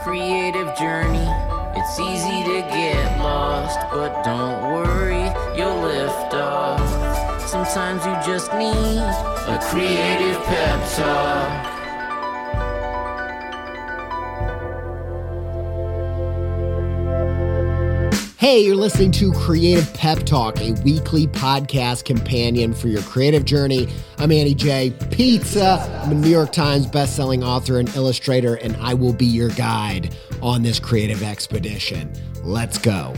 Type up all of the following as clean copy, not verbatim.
creative journey. It's easy to get lost, but don't worry, you'll lift off. Sometimes you just need a creative pep talk. Hey, you're listening to Creative Pep Talk, a weekly podcast companion for your creative journey. I'm Andy J. Pizza. I'm a New York Times bestselling author and illustrator, and I will be your guide on this creative expedition. Let's go.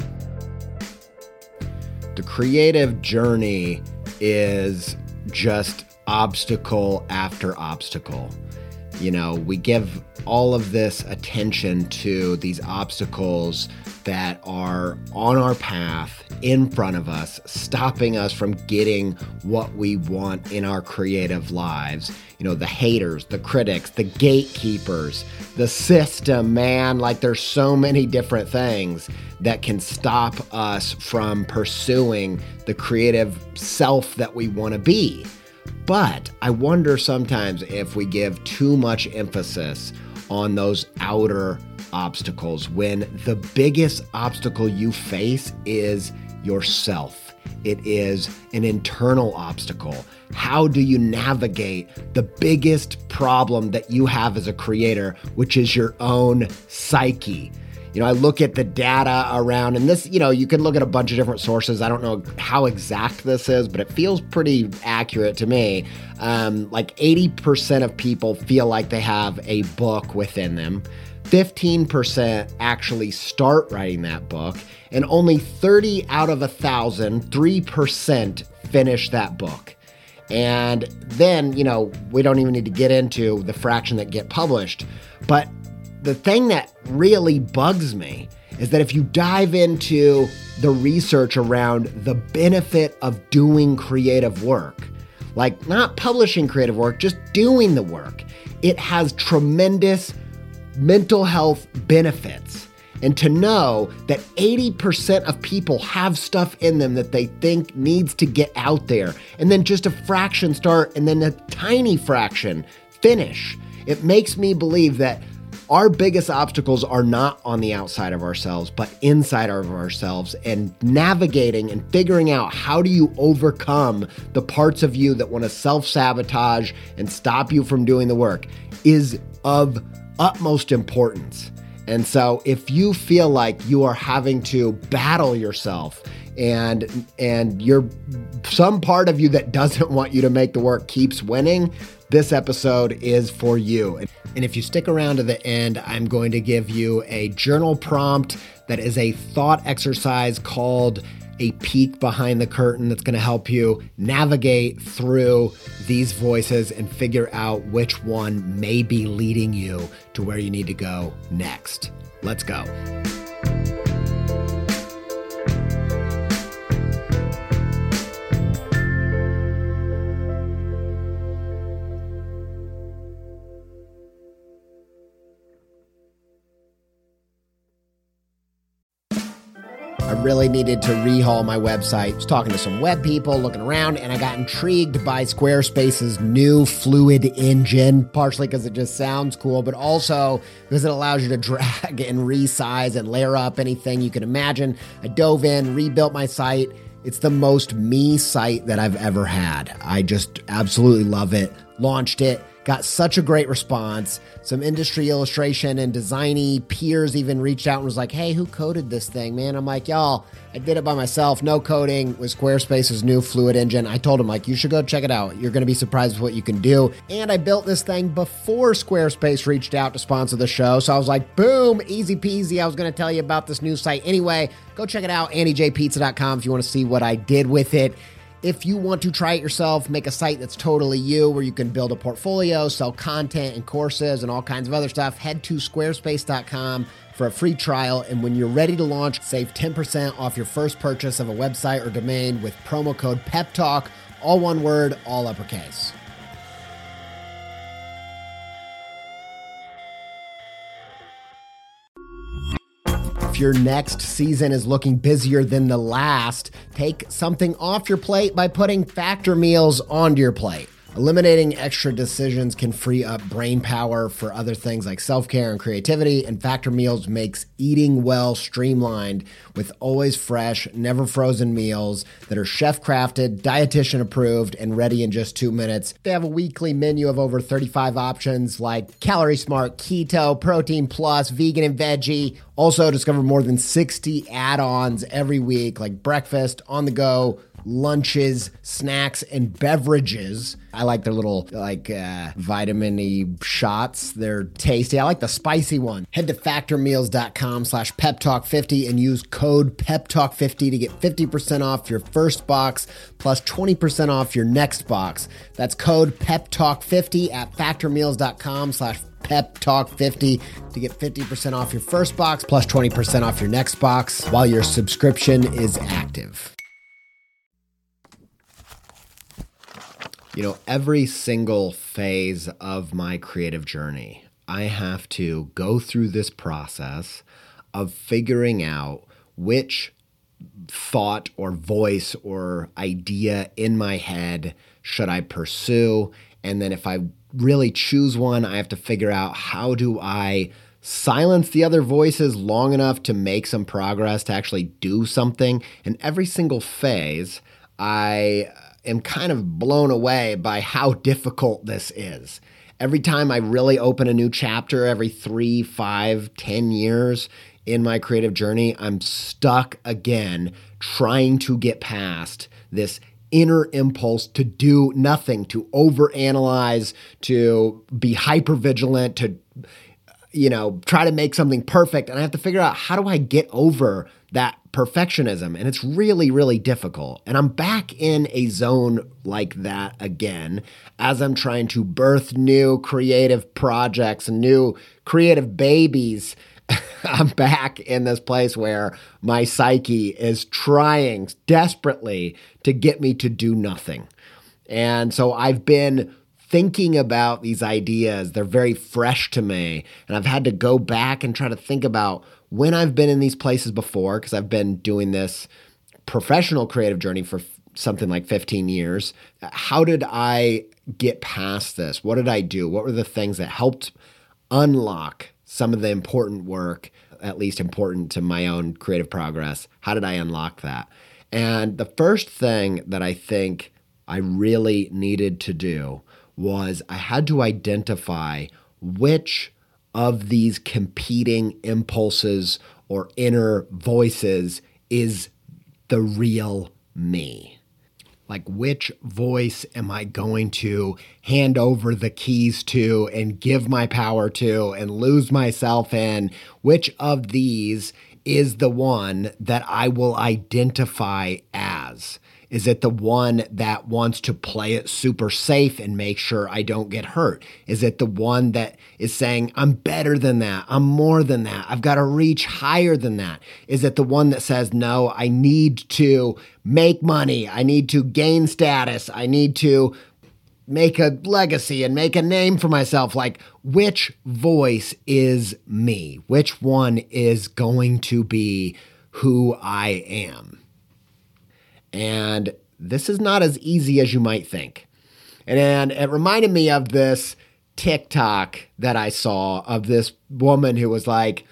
The creative journey is just obstacle after obstacle. You know, we give all of this attention to these obstacles that are on our path, in front of us, stopping us from getting what we want in our creative lives. You know, the haters, the critics, the gatekeepers, the system, man. Like, there's so many different things that can stop us from pursuing the creative self that we want to be. But I wonder sometimes if we give too much emphasis on those outer obstacles when the biggest obstacle you face is yourself. It is an internal obstacle. How do you navigate the biggest problem that you have as a creator, which is your own psyche? You know, I look at the data around, and this, you know, you can look at a bunch of different sources. I don't know how exact this is, but it feels pretty accurate to me. Like 80% of people feel like they have a book within them. 15% actually start writing that book, and only 30 out of 1,000, 3% finish that book. And then, you know, we don't even need to get into the fraction that get published, but the thing that really bugs me is that if you dive into the research around the benefit of doing creative work, like not publishing creative work, just doing the work, it has tremendous mental health benefits. And to know that 80% of people have stuff in them that they think needs to get out there, and then just a fraction start, and then a tiny fraction finish, it makes me believe that our biggest obstacles are not on the outside of ourselves, but inside of ourselves, and navigating and figuring out how do you overcome the parts of you that want to self-sabotage and stop you from doing the work is of utmost importance. And so if you feel like you are having to battle yourself and you're some part of you that doesn't want you to make the work keeps winning, this episode is for you. And if you stick around to the end, I'm going to give you a journal prompt that is a thought exercise called a peek behind the curtain that's going to help you navigate through these voices and figure out which one may be leading you to where you need to go next. Let's go. I really needed to rehaul my website. I was talking to some web people, looking around, and I got intrigued by Squarespace's new Fluid engine, partially because it just sounds cool, but also because it allows you to drag and resize and layer up anything you can imagine. I dove in, rebuilt my site. It's the most me site that I've ever had. I just absolutely love it. Launched it. Got such a great response. Some industry illustration and designy peers even reached out and was like, hey, who coded this thing, man? I'm like, y'all, I did it by myself. No coding with Squarespace's new Fluid engine. I told him, like, you should go check it out. You're going to be surprised with what you can do. And I built this thing before Squarespace reached out to sponsor the show. So I was like, boom, easy peasy. I was going to tell you about this new site. Anyway, go check it out, andyjpizza.com, if you want to see what I did with it. If you want to try it yourself, make a site that's totally you, where you can build a portfolio, sell content and courses and all kinds of other stuff, head to squarespace.com for a free trial. And when you're ready to launch, save 10% off your first purchase of a website or domain with promo code PEPTALK, all one word, all uppercase. If your next season is looking busier than the last, take something off your plate by putting Factor meals onto your plate. Eliminating extra decisions can free up brain power for other things like self-care and creativity, and Factor Meals makes eating well streamlined with always fresh, never frozen meals that are chef-crafted, dietitian approved, and ready in just 2 minutes. They have a weekly menu of over 35 options like Calorie Smart, Keto, Protein Plus, Vegan and Veggie. Also, discover more than 60 add-ons every week like breakfast, on the go, lunches, snacks, and beverages. I like their little vitamin-y shots. They're tasty. I like the spicy one. Head to factormeals.com/peptalk50 and use code peptalk50 to get 50% off your first box plus 20% off your next box. That's code peptalk50 at factormeals.com/peptalk50 to get 50% off your first box plus 20% off your next box while your subscription is active. You know, every single phase of my creative journey, I have to go through this process of figuring out which thought or voice or idea in my head should I pursue. And then if I really choose one, I have to figure out how do I silence the other voices long enough to make some progress, to actually do something. And every single phase, I am kind of blown away by how difficult this is. Every time I really open a new chapter, every 3, 5, 10 years in my creative journey, I'm stuck again trying to get past this inner impulse to do nothing, to overanalyze, to be hypervigilant, to try to make something perfect. And I have to figure out, how do I get over that perfectionism? And it's really, really difficult. And I'm back in a zone like that again as I'm trying to birth new creative projects, new creative babies. I'm back in this place where my psyche is trying desperately to get me to do nothing. And so I've been thinking about these ideas. They're very fresh to me. And I've had to go back and try to think about when I've been in these places before, because I've been doing this professional creative journey for something like 15 years. How did I get past this? What did I do? What were the things that helped unlock some of the important work, at least important to my own creative progress? How did I unlock that? And the first thing that I think I really needed to do was I had to identify which of these competing impulses or inner voices is the real me. Like, which voice am I going to hand over the keys to and give my power to and lose myself in? Which of these is the one that I will identify as? Is it the one that wants to play it super safe and make sure I don't get hurt? Is it the one that is saying, I'm better than that, I'm more than that, I've got to reach higher than that? Is it the one that says, no, I need to make money, I need to gain status, I need to make a legacy and make a name for myself? Like, which voice is me? Which one is going to be who I am? And this is not as easy as you might think. And it reminded me of this TikTok that I saw of this woman who was like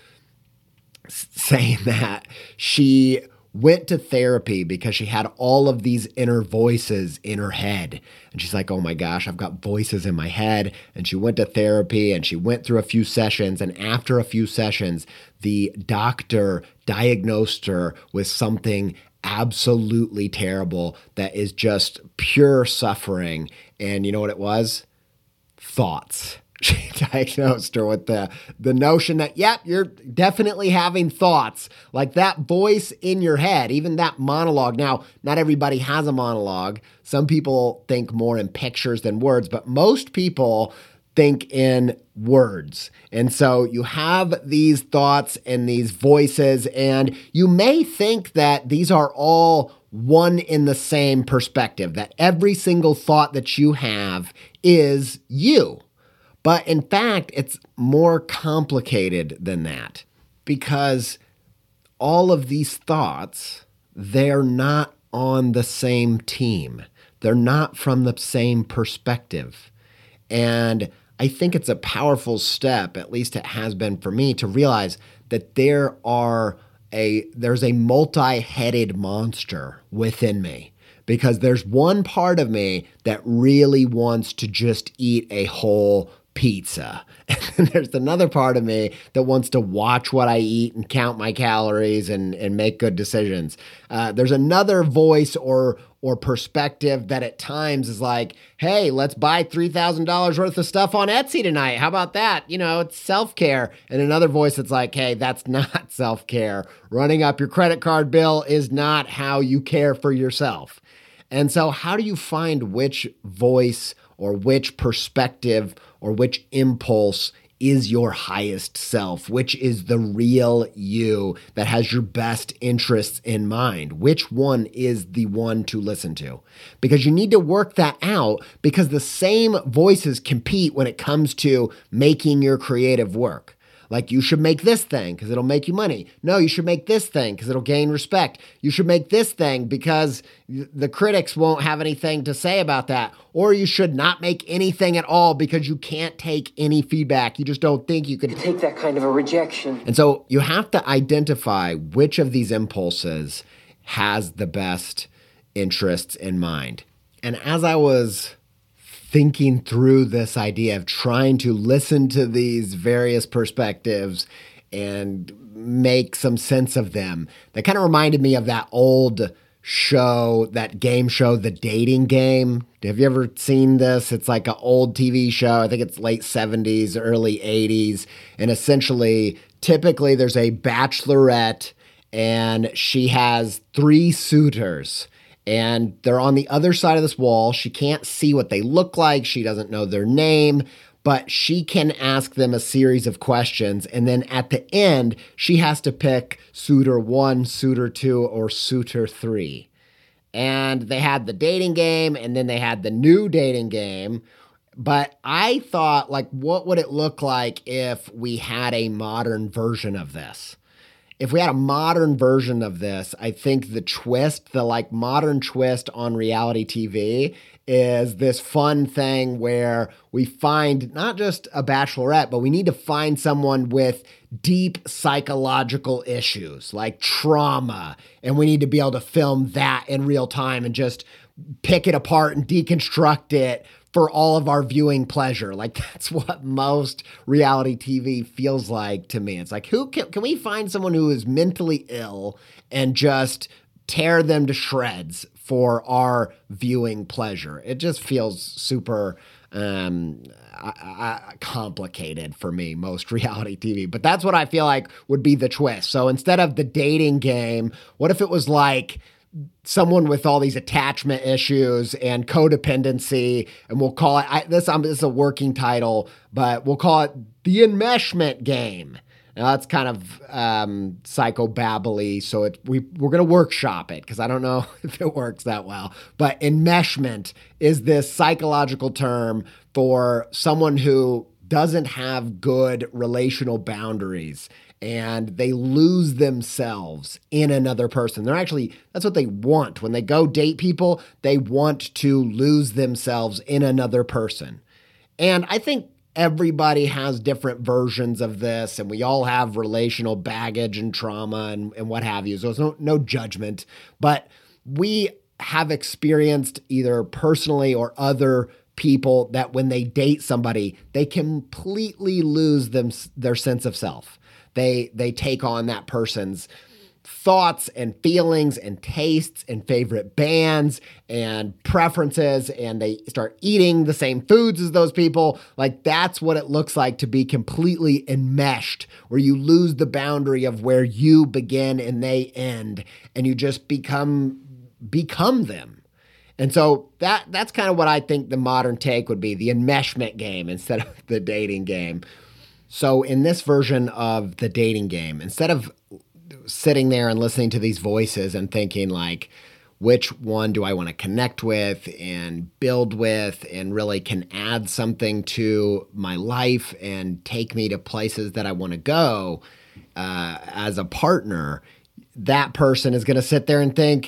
saying that she went to therapy because she had all of these inner voices in her head. And she's like, oh my gosh, I've got voices in my head. And she went to therapy and she went through a few sessions. And after a few sessions, the doctor diagnosed her with something absolutely terrible that is just pure suffering. And you know what it was? Thoughts. She diagnosed her with the notion that, yep, you're definitely having thoughts. Like that voice in your head, even that monologue. Now, not everybody has a monologue. Some people think more in pictures than words, but most people think in words. And so you have these thoughts and these voices, and you may think that these are all one in the same perspective, that every single thought that you have is you. But in fact, it's more complicated than that, because all of these thoughts, they're not on the same team. They're not from the same perspective. And I think it's a powerful step, at least it has been for me, to realize that there's a multi-headed monster within me. Because there's one part of me that really wants to just eat a whole pizza. And there's another part of me that wants to watch what I eat and count my calories and make good decisions. There's another voice or perspective that at times is like, hey, let's buy $3,000 worth of stuff on Etsy tonight. How about that? It's self-care. And another voice that's like, hey, that's not self-care. Running up your credit card bill is not how you care for yourself. And so how do you find which voice or which perspective or which impulse is your highest self? Which is the real you that has your best interests in mind? Which one is the one to listen to? Because you need to work that out, because the same voices compete when it comes to making your creative work. Like, you should make this thing because it'll make you money. No, you should make this thing because it'll gain respect. You should make this thing because the critics won't have anything to say about that. Or you should not make anything at all because you can't take any feedback. You just don't think you can take that kind of a rejection. And so you have to identify which of these impulses has the best interests in mind. And as I was thinking through this idea of trying to listen to these various perspectives and make some sense of them, that kind of reminded me of that old show, that game show, The Dating Game. Have you ever seen this? It's like an old TV show. I think it's late 70s, early 80s. And essentially, typically there's a bachelorette and she has 3 suitors. And they're on the other side of this wall. She can't see what they look like. She doesn't know their name, but she can ask them a series of questions. And then at the end, she has to pick suitor 1, suitor 2, or suitor 3. And they had the dating game, and then they had the new dating game. But I thought, like, what would it look like if we had a modern version of this? If we had a modern version of this, I think the twist, the like modern twist on reality TV is this fun thing where we find not just a bachelorette, but we need to find someone with deep psychological issues like trauma. And we need to be able to film that in real time and just pick it apart and deconstruct it for all of our viewing pleasure. Like, that's what most reality TV feels like to me. It's like, who can we find someone who is mentally ill and just tear them to shreds for our viewing pleasure? It just feels super complicated for me, most reality TV. But that's what I feel like would be the twist. So instead of the dating game, what if it was like someone with all these attachment issues and codependency, and we'll call it, this is a working title, but we'll call it the enmeshment game. Now that's kind of psychobabbly, so we're going to workshop it because I don't know if it works that well. But enmeshment is this psychological term for someone who doesn't have good relational boundaries and they lose themselves in another person. That's what they want. When they go date people, they want to lose themselves in another person. And I think everybody has different versions of this, and we all have relational baggage and trauma and what have you. So it's no judgment, but we have experienced either personally or other people that when they date somebody, they completely lose their sense of self. They take on that person's thoughts and feelings and tastes and favorite bands and preferences, and they start eating the same foods as those people. Like, that's what it looks like to be completely enmeshed, where you lose the boundary of where you begin and they end, and you just become them. And so that's kind of what I think the modern take would be, the enmeshment game instead of the dating game. So in this version of the dating game, instead of sitting there and listening to these voices and thinking like, which one do I want to connect with and build with and really can add something to my life and take me to places that I want to go as a partner, that person is going to sit there and think,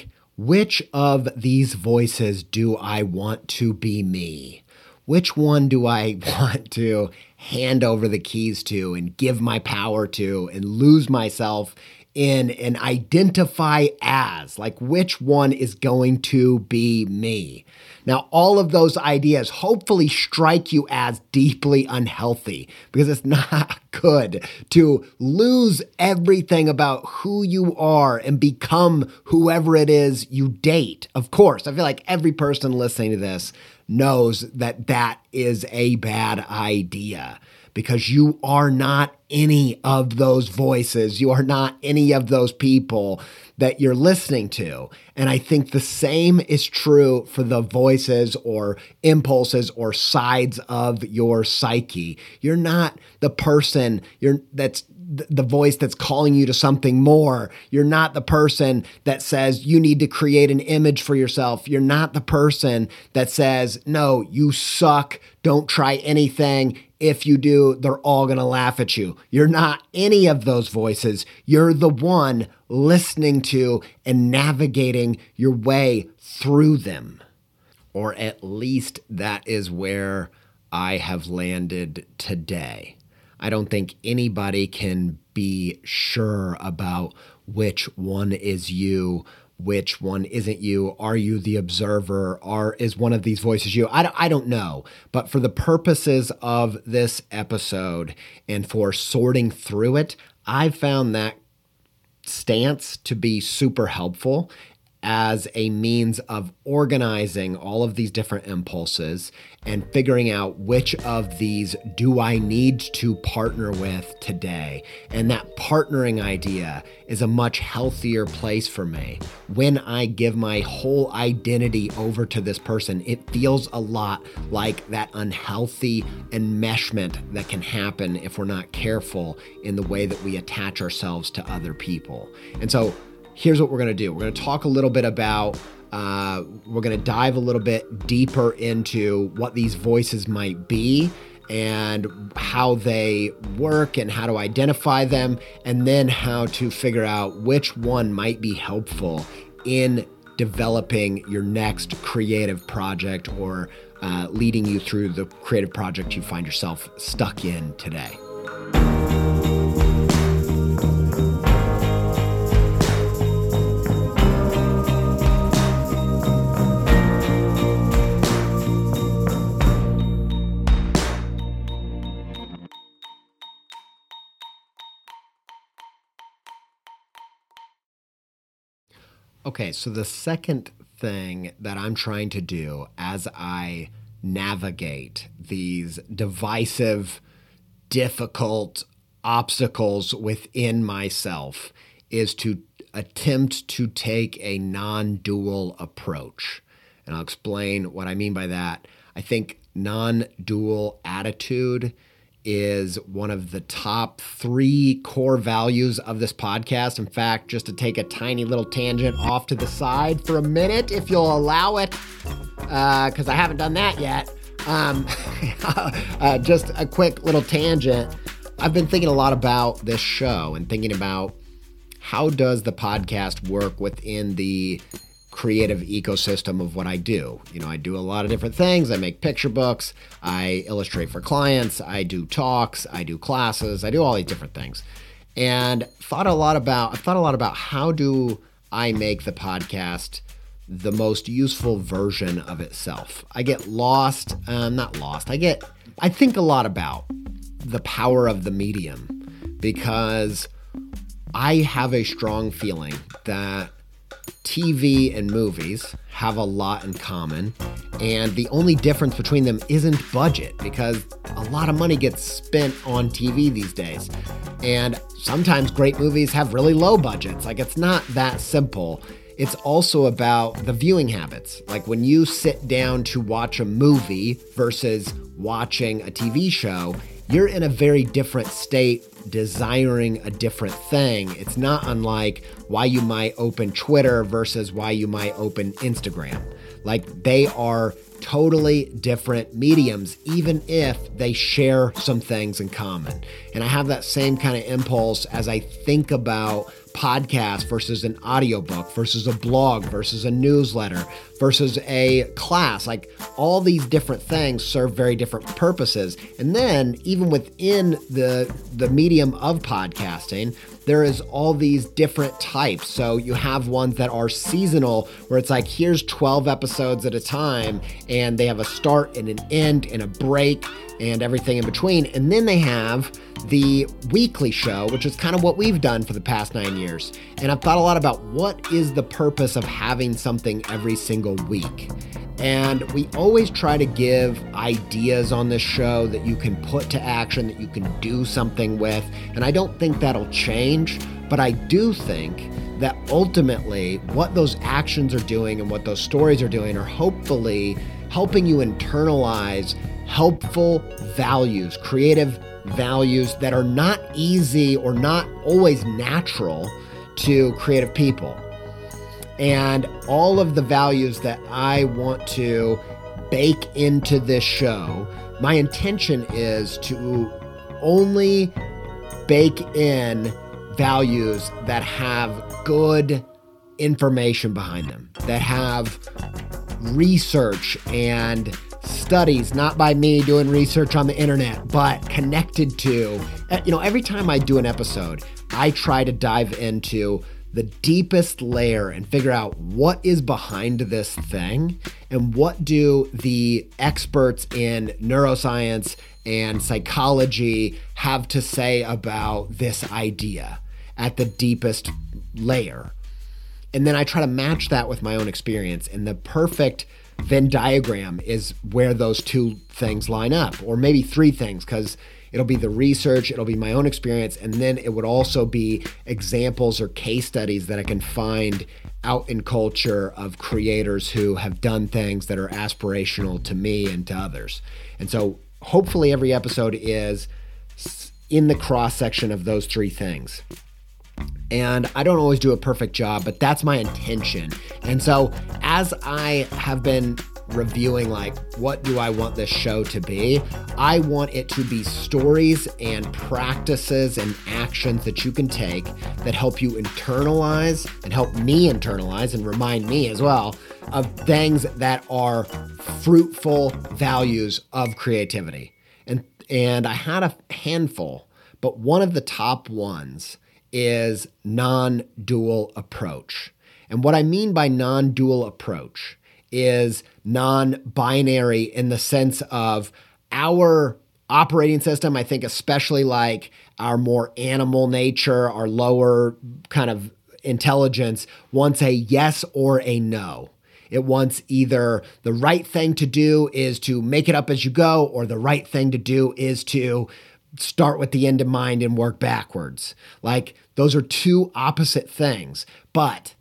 which of these voices do I want to be me? Which one do I want to hand over the keys to and give my power to and lose myself in and identify as? Like, which one is going to be me? Now, all of those ideas hopefully strike you as deeply unhealthy, because it's not good to lose everything about who you are and become whoever it is you date. Of course, I feel like every person listening to this knows that that is a bad idea, because you are not any of those voices. You are not any of those people that you're listening to. And I think the same is true for the voices or impulses or sides of your psyche. You're not the person that's the voice that's calling you to something more. You're not the person that says you need to create an image for yourself. You're not the person that says, no, you suck, don't try anything. If you do, they're all going to laugh at you. You're not any of those voices. You're the one listening to and navigating your way through them. Or at least that is where I have landed today. I don't think anybody can be sure about which one is you, which one isn't you. Are you the observer? Is one of these voices you? I don't know. But for the purposes of this episode and for sorting through it, I've found that stance to be super helpful as a means of organizing all of these different impulses and figuring out which of these do I need to partner with today. And that partnering idea is a much healthier place for me. When I give my whole identity over to this person, it feels a lot like that unhealthy enmeshment that can happen if we're not careful in the way that we attach ourselves to other people. And so here's what we're going to do. We're going to talk a little bit about, we're going to dive a little bit deeper into what these voices might be and how they work and how to identify them, and then how to figure out which one might be helpful in developing your next creative project or leading you through the creative project you find yourself stuck in today. Okay, so the second thing that I'm trying to do as I navigate these divisive, difficult obstacles within myself is to attempt to take a non-dual approach. And I'll explain what I mean by that. I think non-dual attitude is one of the top 3 core values of this podcast. In fact, just to take a tiny little tangent off to the side for a minute, if you'll allow it, because I haven't done that yet. Just a quick little tangent. I've been thinking a lot about this show and thinking about how does the podcast work within the creative ecosystem of what I do. You know, I do a lot of different things. I make picture books, I illustrate for clients, I do talks, I do classes, I do all these different things. And I've thought a lot about how do I make the podcast the most useful version of itself. I get lost, I think a lot about the power of the medium, because I have a strong feeling that TV and movies have a lot in common, and the only difference between them isn't budget, because a lot of money gets spent on TV these days. And sometimes great movies have really low budgets. Like, it's not that simple. It's also about the viewing habits. Like, when you sit down to watch a movie versus watching a TV show, you're in a very different state, desiring a different thing. It's not unlike why you might open Twitter versus why you might open Instagram. Like, they are totally different mediums, even if they share some things in common. And I have that same kind of impulse as I think about podcast versus an audiobook versus a blog versus a newsletter versus a class. Like, all these different things serve very different purposes. And then even within the medium of podcasting, there is all these different types. So you have ones that are seasonal, where it's like, here's 12 episodes at a time, and they have a start and an end and a break and everything in between. And then they have the weekly show, which is kind of what we've done for the past 9 years. And I've thought a lot about what is the purpose of having something every single week. And we always try to give ideas on this show that you can put to action, that you can do something with. And I don't think that'll change, but I do think that ultimately what those actions are doing and what those stories are doing are hopefully helping you internalize helpful values, creative values that are not easy or not always natural to creative people. And all of the values that I want to bake into this show, my intention is to only bake in values that have good information behind them, that have research and studies, not by me doing research on the internet, but connected to, every time I do an episode, I try to dive into the deepest layer and figure out what is behind this thing and what do the experts in neuroscience and psychology have to say about this idea at the deepest layer. And then I try to match that with my own experience. And the perfect Venn diagram is where those two things line up, or maybe three things, because it'll be the research, it'll be my own experience, and then it would also be examples or case studies that I can find out in culture of creators who have done things that are aspirational to me and to others. And so hopefully every episode is in the cross-section of those three things. And I don't always do a perfect job, but that's my intention. And so as I have been reviewing, like, what do I want this show to be? I want it to be stories and practices and actions that you can take that help you internalize and help me internalize and remind me as well of things that are fruitful values of creativity. And I had a handful, but one of the top ones is non-dual approach. And what I mean by non-dual approach is non-binary in the sense of our operating system. I think especially like our more animal nature, our lower kind of intelligence wants a yes or a no. It wants either the right thing to do is to make it up as you go, or the right thing to do is to start with the end in mind and work backwards. Like, those are two opposite things. But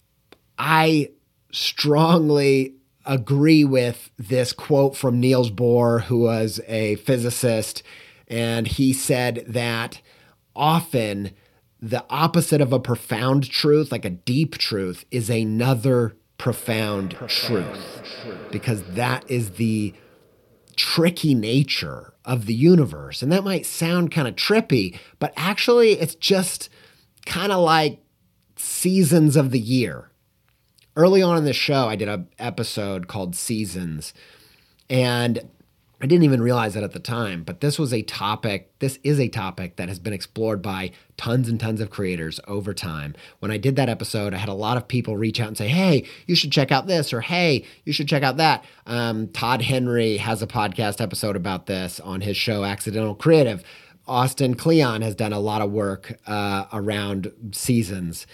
I strongly agree with this quote from Niels Bohr, who was a physicist, and he said that often the opposite of a profound truth, like a deep truth, is another profound truth, because that is the tricky nature of the universe. And that might sound kind of trippy, but actually it's just kind of like seasons of the year. Early on in the show, I did an episode called Seasons, and I didn't even realize that at the time, but this is a topic that has been explored by tons and tons of creators over time. When I did that episode, I had a lot of people reach out and say, hey, you should check out this, or hey, you should check out that. Todd Henry has a podcast episode about this on his show, Accidental Creative. Austin Kleon has done a lot of work around seasons.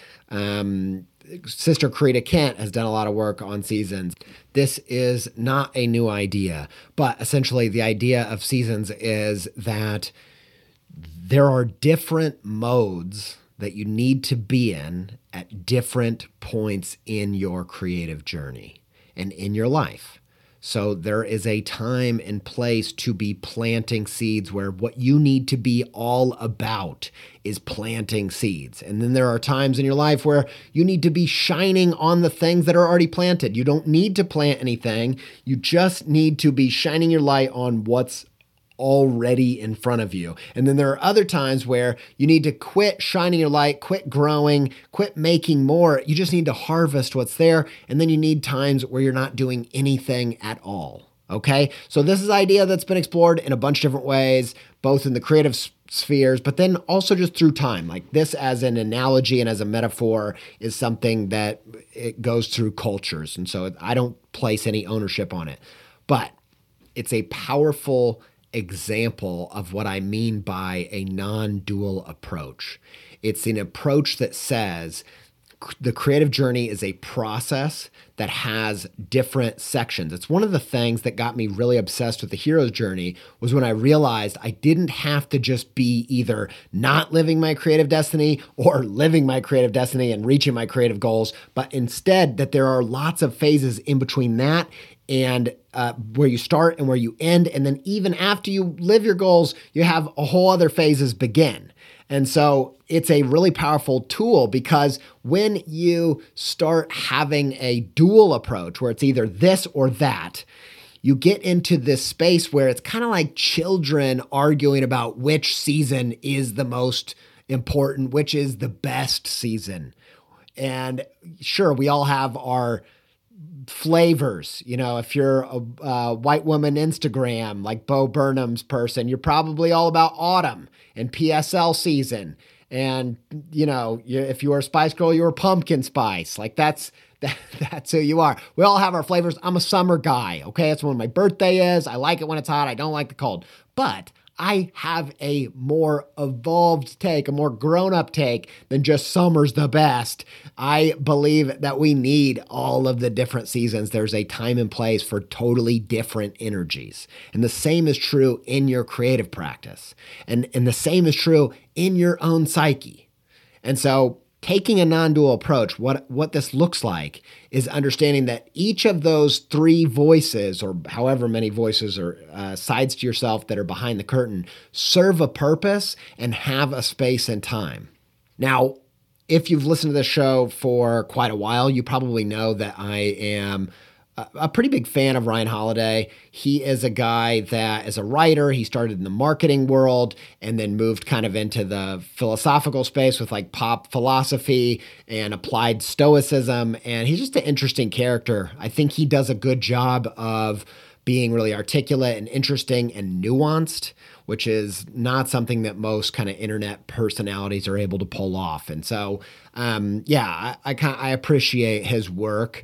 Sister Karita Kent has done a lot of work on seasons. This is not a new idea, but essentially the idea of seasons is that there are different modes that you need to be in at different points in your creative journey and in your life. So there is a time and place to be planting seeds where what you need to be all about is planting seeds. And then there are times in your life where you need to be shining on the things that are already planted. You don't need to plant anything. You just need to be shining your light on what's already in front of you. And then there are other times where you need to quit shining your light, quit growing, quit making more. You just need to harvest what's there. And then you need times where you're not doing anything at all. Okay? So this is an idea that's been explored in a bunch of different ways, both in the creative spheres, but then also just through time. Like this as an analogy and as a metaphor is something that it goes through cultures. And so I don't place any ownership on it. But it's a powerful example of what I mean by a non-dual approach. It's an approach that says the creative journey is a process that has different sections. It's one of the things that got me really obsessed with the hero's journey was when I realized I didn't have to just be either not living my creative destiny or living my creative destiny and reaching my creative goals, but instead that there are lots of phases in between that and where you start and where you end. And then even after you live your goals, you have a whole other phases begin. And so it's a really powerful tool because when you start having a dual approach where it's either this or that, you get into this space where it's kind of like children arguing about which season is the most important, which is the best season. And sure, we all have our flavors. You know, if you're a white woman Instagram, like Bo Burnham's person, you're probably all about autumn and PSL season. And, you know, if you were a Spice Girl, you were pumpkin spice. Like that's who you are. We all have our flavors. I'm a summer guy. Okay. That's when my birthday is. I like it when it's hot. I don't like the cold, but I have a more evolved take, a more grown-up take than just summer's the best. I believe that we need all of the different seasons. There's a time and place for totally different energies. And the same is true in your creative practice. And the same is true in your own psyche. And so taking a non-dual approach, what this looks like is understanding that each of those three voices, or however many voices or sides to yourself that are behind the curtain, serve a purpose and have a space and time. Now, if you've listened to this show for quite a while, you probably know that I am a pretty big fan of Ryan Holiday. He is a guy that is a writer. He started in the marketing world and then moved kind of into the philosophical space with like pop philosophy and applied stoicism. And he's just an interesting character. I think he does a good job of being really articulate and interesting and nuanced, which is not something that most kind of internet personalities are able to pull off. And so, I appreciate his work.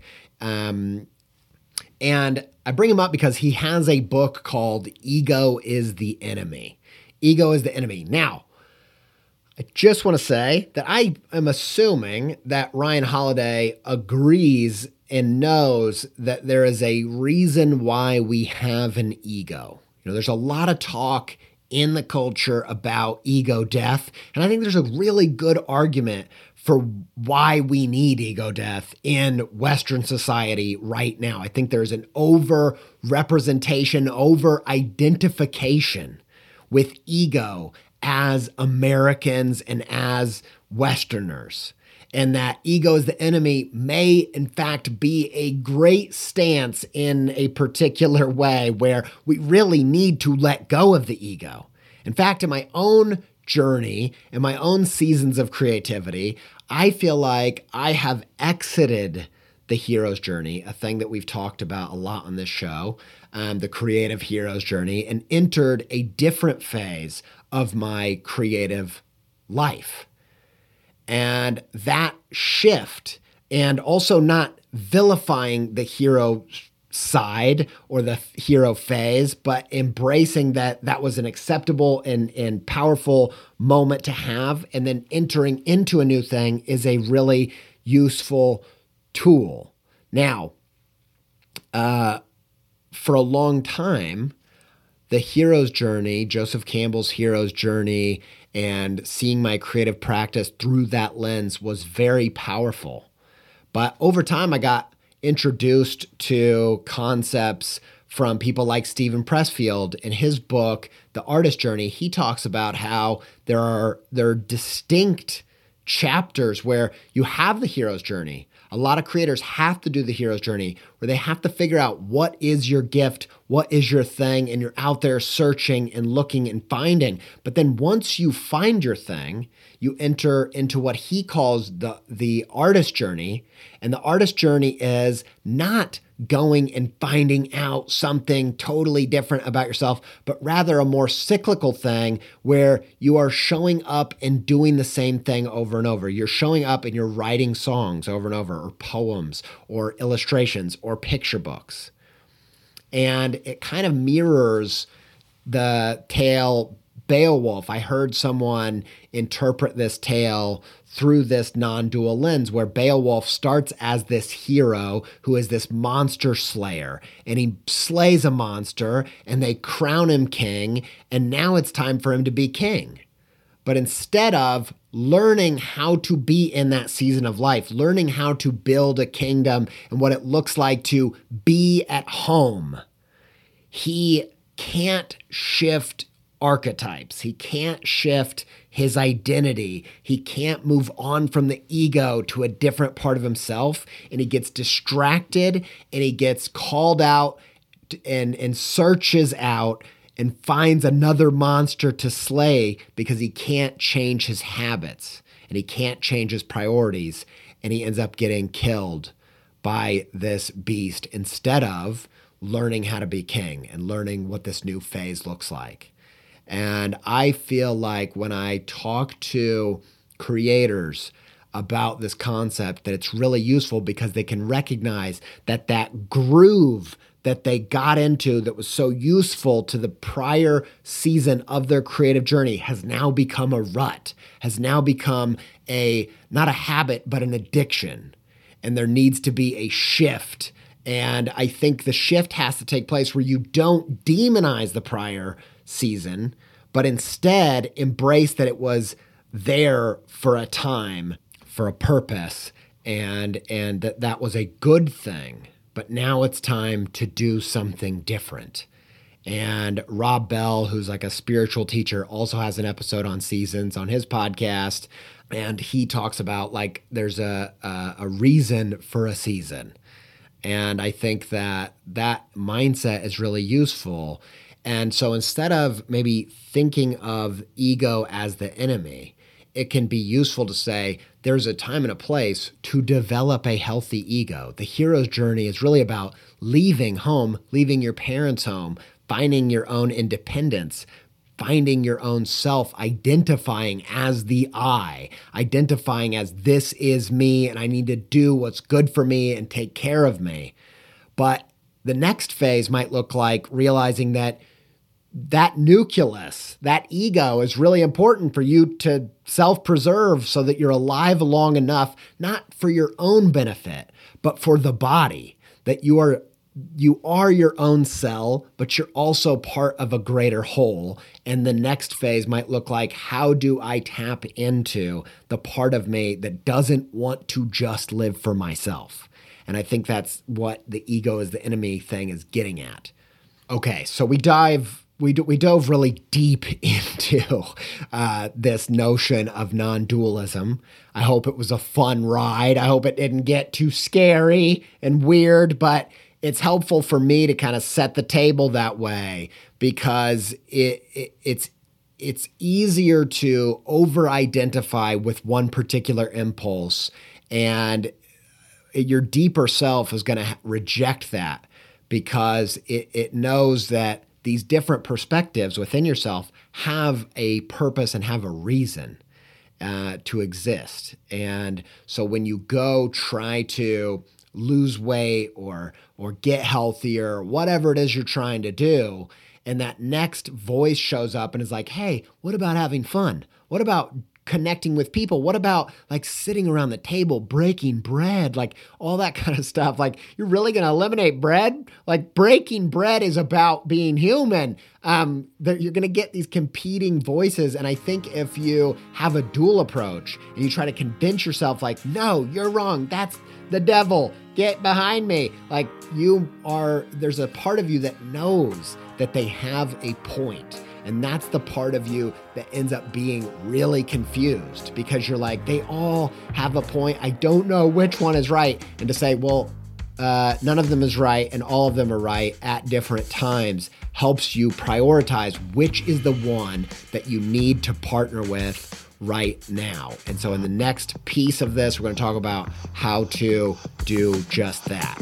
And I bring him up because he has a book called Ego is the Enemy. Ego is the Enemy. Now, I just want to say that I am assuming that Ryan Holiday agrees and knows that there is a reason why we have an ego. You know, there's a lot of talk in the culture about ego death, and I think there's a really good argument for why we need ego death in Western society right now. I think there's an over-representation, over-identification with ego as Americans and as Westerners. And that ego is the enemy may, in fact, be a great stance in a particular way where we really need to let go of the ego. In fact, in my own journey, in my own seasons of creativity, I feel like I have exited the hero's journey, a thing that we've talked about a lot on this show, the creative hero's journey, and entered a different phase of my creative life. And that shift, and also not vilifying the hero side or the hero phase, but embracing that was an acceptable and powerful moment to have, and then entering into a new thing is a really useful tool. Now, for a long time, the hero's journey, Joseph Campbell's hero's journey, and seeing my creative practice through that lens was very powerful. But over time, I got introduced to concepts from people like Steven Pressfield. In his book, The Artist Journey, he talks about how there are distinct chapters where you have the hero's journey. A lot of creators have to do the hero's journey where they have to figure out what is your gift, what is your thing, and you're out there searching and looking and finding. But then once you find your thing, you enter into what he calls the artist journey. And the artist journey is not going and finding out something totally different about yourself, but rather a more cyclical thing where you are showing up and doing the same thing over and over. You're showing up and you're writing songs over and over, or poems, or illustrations, or picture books. And it kind of mirrors the tale Beowulf. I heard someone interpret this tale through this non-dual lens where Beowulf starts as this hero who is this monster slayer, and he slays a monster and they crown him king, and now it's time for him to be king. But instead of learning how to be in that season of life, learning how to build a kingdom and what it looks like to be at home, he can't shift archetypes. He can't shift his identity. He can't move on from the ego to a different part of himself. And he gets distracted and he gets called out and searches out and finds another monster to slay because he can't change his habits and he can't change his priorities. And he ends up getting killed by this beast instead of learning how to be king and learning what this new phase looks like. And I feel like when I talk to creators about this concept, that it's really useful because they can recognize that that groove that they got into that was so useful to the prior season of their creative journey has now become a rut, has now become not a habit, but an addiction. And there needs to be a shift. And I think the shift has to take place where you don't demonize the prior season, but instead embrace that it was there for a time, for a purpose, and that was a good thing. But now it's time to do something different. And Rob Bell, who's like a spiritual teacher, also has an episode on seasons on his podcast. And he talks about like there's a reason for a season. And I think that mindset is really useful. And so instead of maybe thinking of ego as the enemy, it can be useful to say there's a time and a place to develop a healthy ego. The hero's journey is really about leaving home, leaving your parents' home, finding your own independence, finding your own self, identifying as the I, identifying as this is me and I need to do what's good for me and take care of me. But the next phase might look like realizing that nucleus, that ego is really important for you to self-preserve so that you're alive long enough, not for your own benefit, but for the body, that you are your own cell, but you're also part of a greater whole. And the next phase might look like, how do I tap into the part of me that doesn't want to just live for myself? And I think that's what the ego is the enemy thing is getting at. Okay, so we dove really deep into this notion of non-dualism. I hope it was a fun ride. I hope it didn't get too scary and weird, but it's helpful for me to kind of set the table that way because it's easier to over-identify with one particular impulse, and your deeper self is going to reject that because it knows that these different perspectives within yourself have a purpose and have a reason to exist. And so when you go try to lose weight or get healthier, whatever it is you're trying to do, and that next voice shows up and is like, hey, what about having fun? What about connecting with people? What about like sitting around the table, breaking bread, like all that kind of stuff? Like, you're really going to eliminate bread? Like, breaking bread is about being human. You're going to get these competing voices. And I think if you have a dual approach and you try to convince yourself like, no, you're wrong, that's the devil, get behind me. Like there's a part of you that knows that they have a point. And that's the part of you that ends up being really confused because you're like, they all have a point. I don't know which one is right. And to say, well, none of them is right and all of them are right at different times helps you prioritize which is the one that you need to partner with right now. And so in the next piece of this, we're going to talk about how to do just that.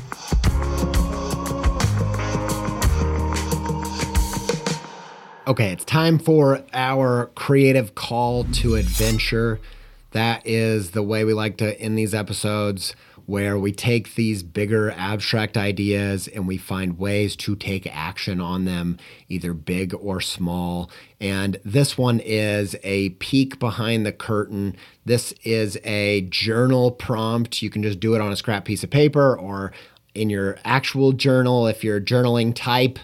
Okay, it's time for our creative call to adventure. That is the way we like to end these episodes, where we take these bigger abstract ideas and we find ways to take action on them, either big or small. And this one is a peek behind the curtain. This is a journal prompt. You can just do it on a scrap piece of paper or in your actual journal if you're a journaling type.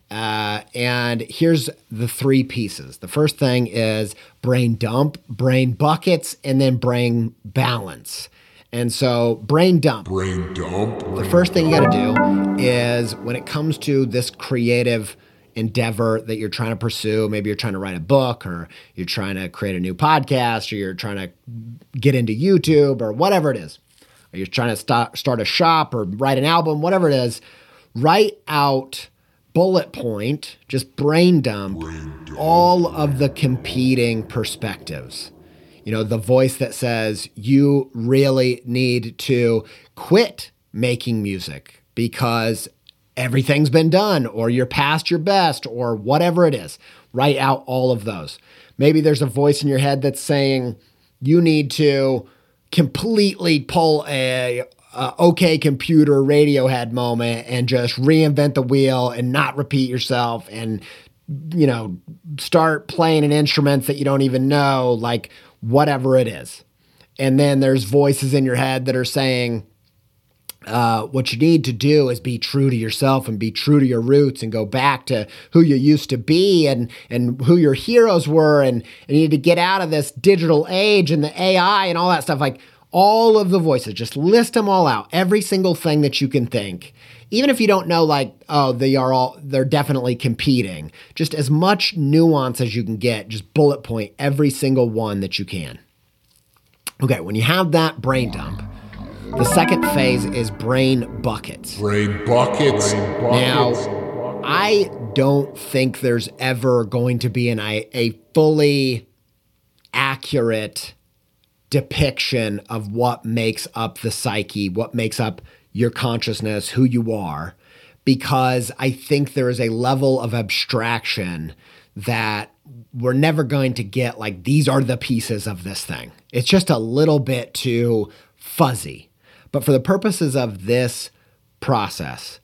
And here's the three pieces. The first thing is brain dump, brain buckets, and then brain balance. And so brain dump. The first thing you got to do is when it comes to this creative endeavor that you're trying to pursue, maybe you're trying to write a book or you're trying to create a new podcast or you're trying to get into YouTube or whatever it is, or you're trying to start a shop or write an album, whatever it is, write out bullet point, just brain dump all of the competing perspectives. You know, the voice that says you really need to quit making music because everything's been done or you're past your best or whatever it is. Write out all of those. Maybe there's a voice in your head that's saying you need to completely pull a OK Computer Radiohead moment and just reinvent the wheel and not repeat yourself and, you know, start playing an instrument that you don't even know, like whatever it is. And then there's voices in your head that are saying, what you need to do is be true to yourself and be true to your roots and go back to who you used to be and who your heroes were. And you need to get out of this digital age and the AI and all that stuff. Like all of the voices, just list them all out. Every single thing that you can think. Even if you don't know, like, oh, they're definitely competing. Just as much nuance as you can get, just bullet point every single one that you can. Okay, when you have that brain dump, the second phase is brain buckets. Now, I don't think there's ever going to be a fully accurate depiction of what makes up the psyche, what makes up your consciousness, who you are, because I think there is a level of abstraction that we're never going to get, like, these are the pieces of this thing. It's just a little bit too fuzzy. But for the purposes of this process,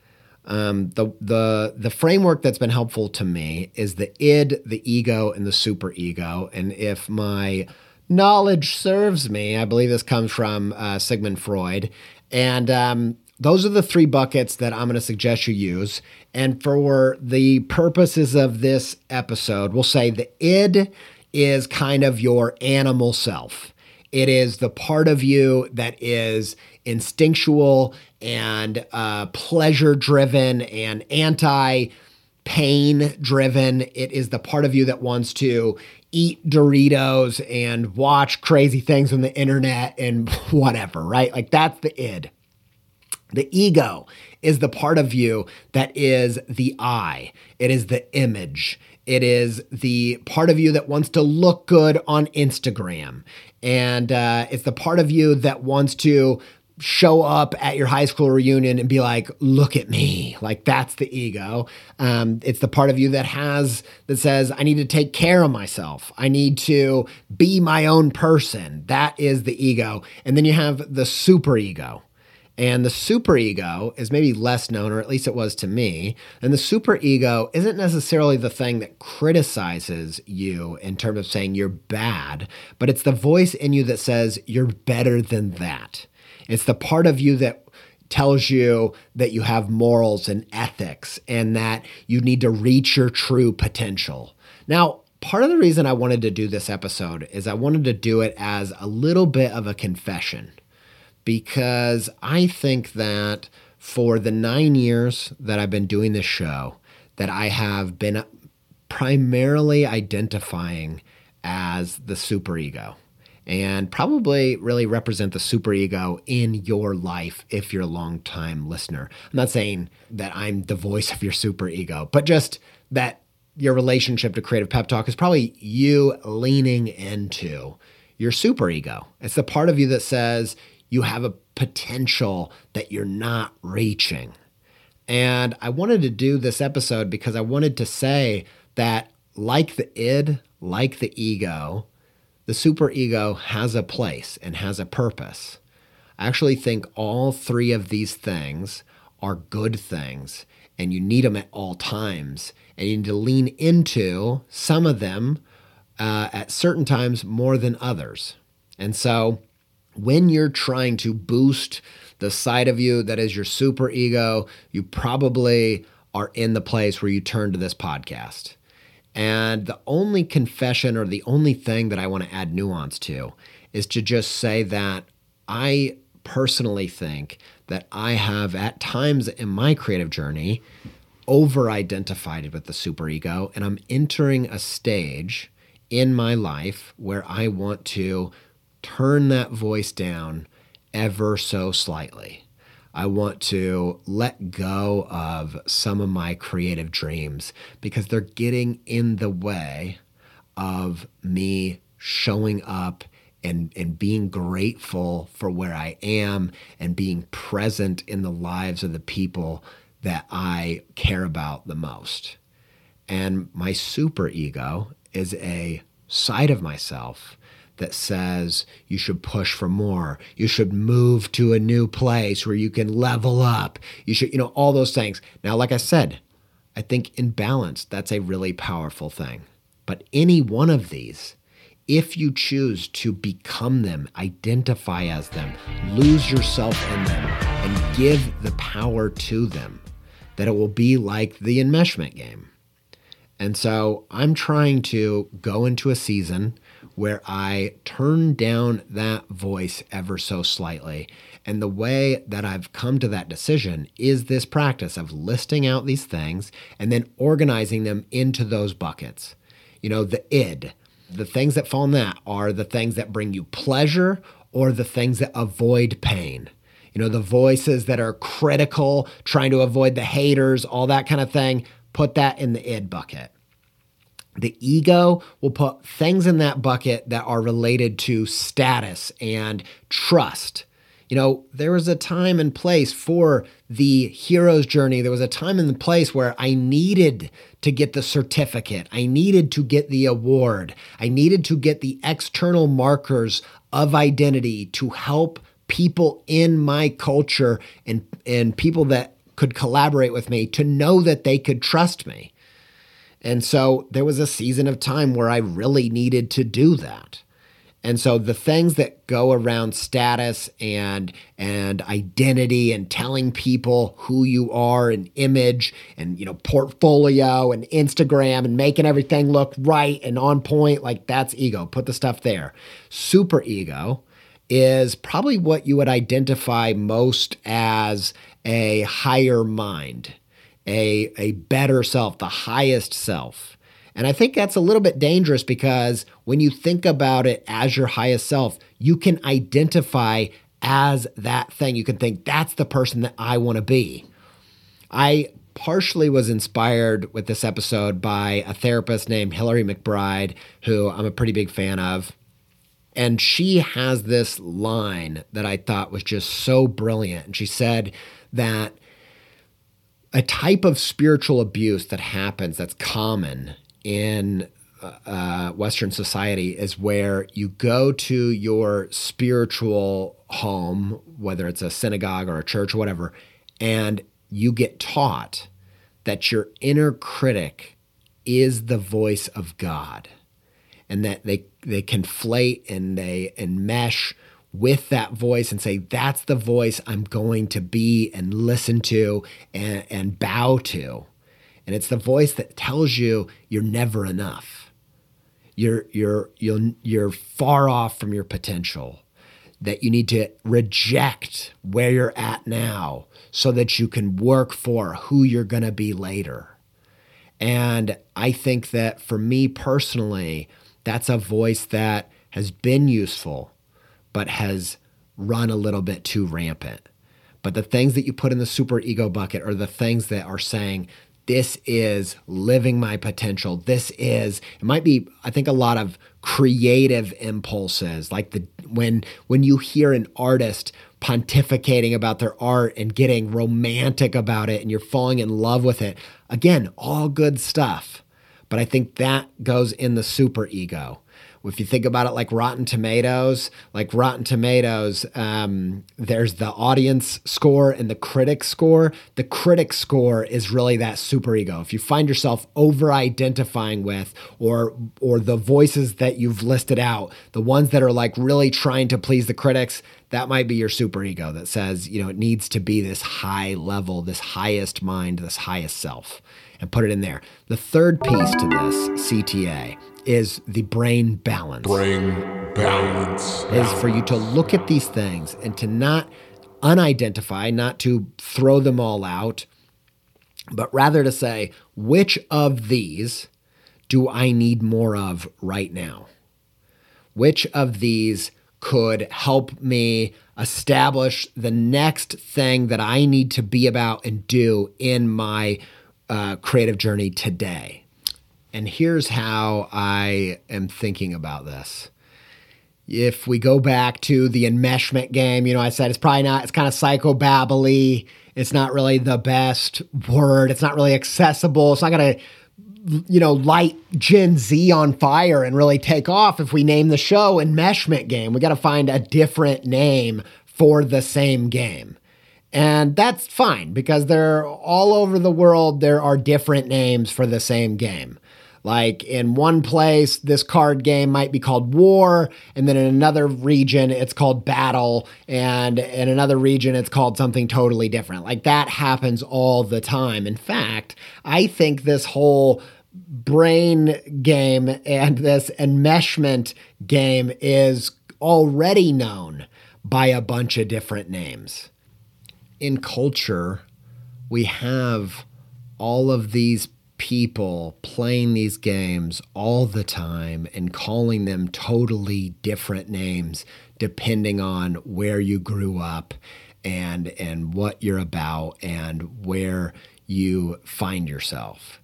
the framework that's been helpful to me is the id, the ego, and the superego. And if my knowledge serves me, I believe this comes from Sigmund Freud. And those are the three buckets that I'm going to suggest you use. And for the purposes of this episode, we'll say the id is kind of your animal self. It is the part of you that is instinctual and pleasure-driven and anti-pain-driven. It is the part of you that wants to eat Doritos and watch crazy things on the internet and whatever, right? Like that's the id. The ego is the part of you that is the I. It is the image. It is the part of you that wants to look good on Instagram. And it's the part of you that wants to show up at your high school reunion and be like, look at me. Like that's the ego. It's the part of you that says, I need to take care of myself. I need to be my own person. That is the ego. And then you have the superego. And the superego is maybe less known, or at least it was to me. And the superego isn't necessarily the thing that criticizes you in terms of saying you're bad, but it's the voice in you that says you're better than that. It's the part of you that tells you that you have morals and ethics and that you need to reach your true potential. Now, part of the reason I wanted to do this episode is I wanted to do it as a little bit of a confession. because I think that for the 9 years that I've been doing this show, that I have been primarily identifying as the superego, and probably really represent the superego in your life if you're a long-time listener. I'm not saying that I'm the voice of your superego, but just that your relationship to Creative Pep Talk is probably you leaning into your superego. It's the part of you that says you have a potential that you're not reaching. And I wanted to do this episode because I wanted to say that like the id, like the ego, the superego has a place and has a purpose. I actually think all three of these things are good things, and you need them at all times. And you need to lean into some of them at certain times more than others. And so when you're trying to boost the side of you that is your superego, you probably are in the place where you turn to this podcast. And the only confession or the only thing that I want to add nuance to is to just say that I personally think that I have at times in my creative journey over-identified with the superego, and I'm entering a stage in my life where I want to turn that voice down ever so slightly. I want to let go of some of my creative dreams because they're getting in the way of me showing up and being grateful for where I am and being present in the lives of the people that I care about the most. And my superego is a side of myself that says you should push for more. You should move to a new place where you can level up. You should, all those things. Now, like I said, I think in balance, that's a really powerful thing. But any one of these, if you choose to become them, identify as them, lose yourself in them, and give the power to them, that it will be like the enmeshment game. And so I'm trying to go into a season where I turn down that voice ever so slightly. And the way that I've come to that decision is this practice of listing out these things and then organizing them into those buckets. The id, the things that fall in that are the things that bring you pleasure or the things that avoid pain. The voices that are critical, trying to avoid the haters, all that kind of thing, put that in the id bucket. The ego will put things in that bucket that are related to status and trust. There was a time and place for the hero's journey. There was a time and place where I needed to get the certificate. I needed to get the award. I needed to get the external markers of identity to help people in my culture and people that could collaborate with me to know that they could trust me. And so there was a season of time where I really needed to do that. And so the things that go around status and identity and telling people who you are and image and, portfolio and Instagram and making everything look right and on point, like that's ego. Put the stuff there. Superego is probably what you would identify most as a higher mind, a better self, the highest self. And I think that's a little bit dangerous because when you think about it as your highest self, you can identify as that thing. You can think, that's the person that I want to be. I partially was inspired with this episode by a therapist named Hillary McBride, who I'm a pretty big fan of. And she has this line that I thought was just so brilliant. And she said that a type of spiritual abuse that happens, that's common in Western society, is where you go to your spiritual home, whether it's a synagogue or a church or whatever, and you get taught that your inner critic is the voice of God, and that they conflate and they enmesh with that voice and say, that's the voice I'm going to be and listen to and bow to. And it's the voice that tells you you're never enough. You're far off from your potential. that you need to reject where you're at now so that you can work for who you're going to be later. And I think that for me personally, that's a voice that has been useful, but has run a little bit too rampant. But the things that you put in the superego bucket are the things that are saying, this is living my potential. This is, it might be, I think, a lot of creative impulses, like when you hear an artist pontificating about their art and getting romantic about it and you're falling in love with it. Again, all good stuff. But I think that goes in the superego. If you think about it like Rotten Tomatoes, there's the audience score and the critic score. The critic score is really that superego. If you find yourself over-identifying with or the voices that you've listed out, the ones that are like really trying to please the critics, that might be your superego that says, it needs to be this high level, this highest mind, this highest self, and put it in there. The third piece to this CTA is the brain balance. Is for you to look at these things and to not unidentify, not to throw them all out, but rather to say, which of these do I need more of right now? Which of these could help me establish the next thing that I need to be about and do in my creative journey today? And here's how I am thinking about this. If we go back to the enmeshment game, I said it's kind of psychobabbly. It's not really the best word. It's not really accessible. It's not going to, light Gen Z on fire and really take off if we name the show enmeshment game. We got to find a different name for the same game. And that's fine because they're all over the world. There are different names for the same game. Like in one place, this card game might be called War, and then in another region, it's called Battle, and in another region, it's called something totally different. Like that happens all the time. In fact, I think this whole brain game and this enmeshment game is already known by a bunch of different names. In culture, we have all of these people playing these games all the time and calling them totally different names depending on where you grew up and what you're about and where you find yourself.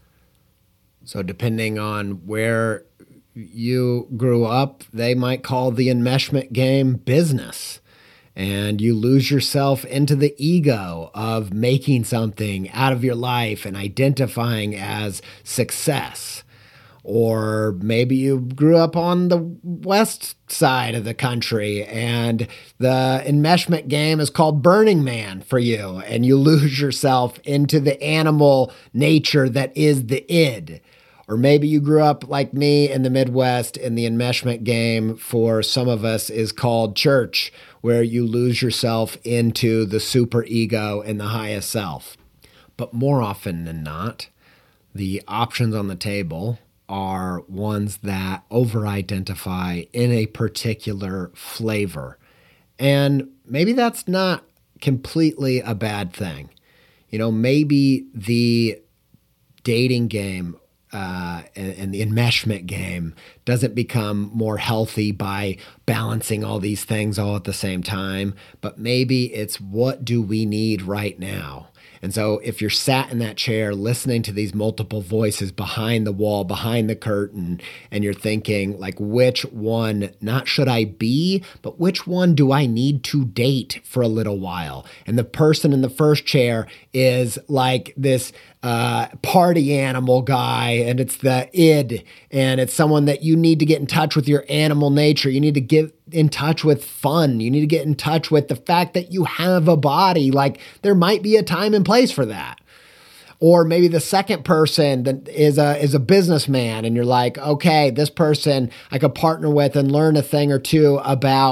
So depending on where you grew up, they might call the enmeshment game business. And you lose yourself into the ego of making something out of your life and identifying as success. Or maybe you grew up on the west side of the country and the enmeshment game is called Burning Man for you, and you lose yourself into the animal nature that is the id. Or maybe you grew up like me in the Midwest and the enmeshment game for some of us is called church, where you lose yourself into the superego and the highest self. But more often than not, the options on the table are ones that over-identify in a particular flavor. And maybe that's not completely a bad thing. Maybe the dating game and the enmeshment game doesn't become more healthy by balancing all these things all at the same time, but maybe it's what do we need right now? And so if you're sat in that chair listening to these multiple voices behind the wall, behind the curtain, and you're thinking like, which one, not should I be, but which one do I need to date for a little while? And the person in the first chair is like this party animal guy, and it's the id, and it's someone that you need to get in touch with your animal nature. You need to get in touch with fun. You need to get in touch with the fact that you have a body. Like there might be a time and place for that. Or maybe the second person that is a businessman, and you're like, okay, this person I could partner with and learn a thing or two about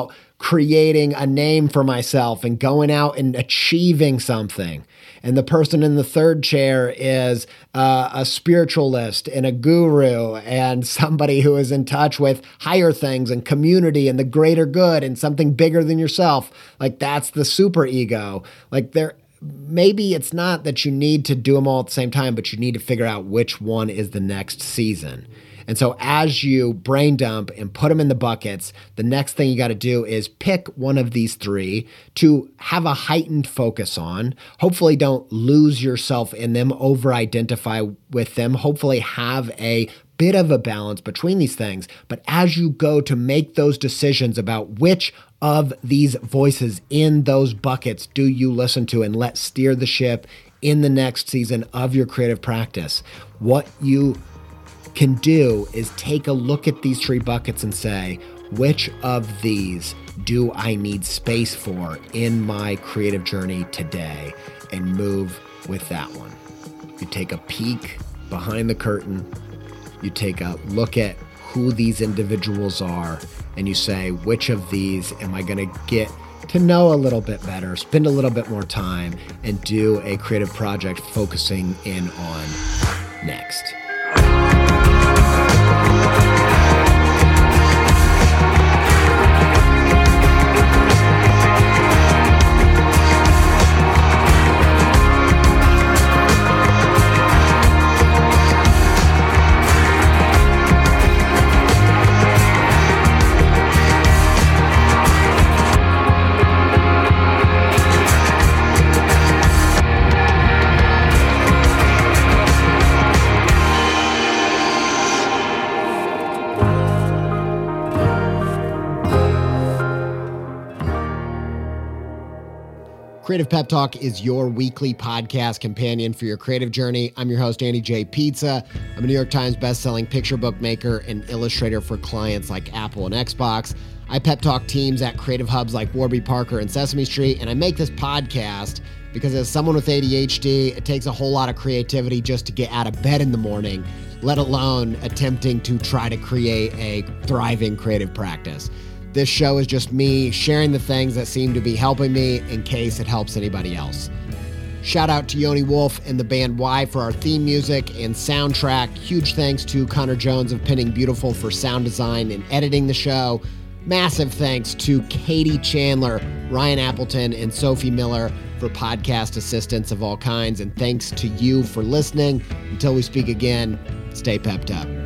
creating a name for myself and going out and achieving something. And the person in the third chair is a spiritualist and a guru and somebody who is in touch with higher things and community and the greater good and something bigger than yourself. Like, that's the super ego. Like, maybe it's not that you need to do them all at the same time, but you need to figure out which one is the next season. And so as you brain dump and put them in the buckets, the next thing you got to do is pick one of these three to have a heightened focus on. Hopefully don't lose yourself in them, over-identify with them. Hopefully have a bit of a balance between these things. But as you go to make those decisions about which of these voices in those buckets do you listen to and let steer the ship in the next season of your creative practice, what you can do is take a look at these three buckets and say, which of these do I need space for in my creative journey today, and move with that one. You take a peek behind the curtain, you take a look at who these individuals are, and you say, which of these am I going to get to know a little bit better, spend a little bit more time, and do a creative project focusing in on next. Creative Pep Talk is your weekly podcast companion for your creative journey. I'm your host, Andy J. Pizza. I'm a New York Times bestselling picture book maker and illustrator for clients like Apple and Xbox. I pep talk teams at creative hubs like Warby Parker and Sesame Street, and I make this podcast because as someone with ADHD, it takes a whole lot of creativity just to get out of bed in the morning, let alone attempting to try to create a thriving creative practice. This show is just me sharing the things that seem to be helping me in case it helps anybody else. Shout out to Yoni Wolf and the band Y for our theme music and soundtrack. Huge thanks to Connor Jones of Pinning Beautiful for sound design and editing the show. Massive thanks to Katie Chandler, Ryan Appleton, and Sophie Miller for podcast assistance of all kinds. And thanks to you for listening. Until we speak again, stay pepped up.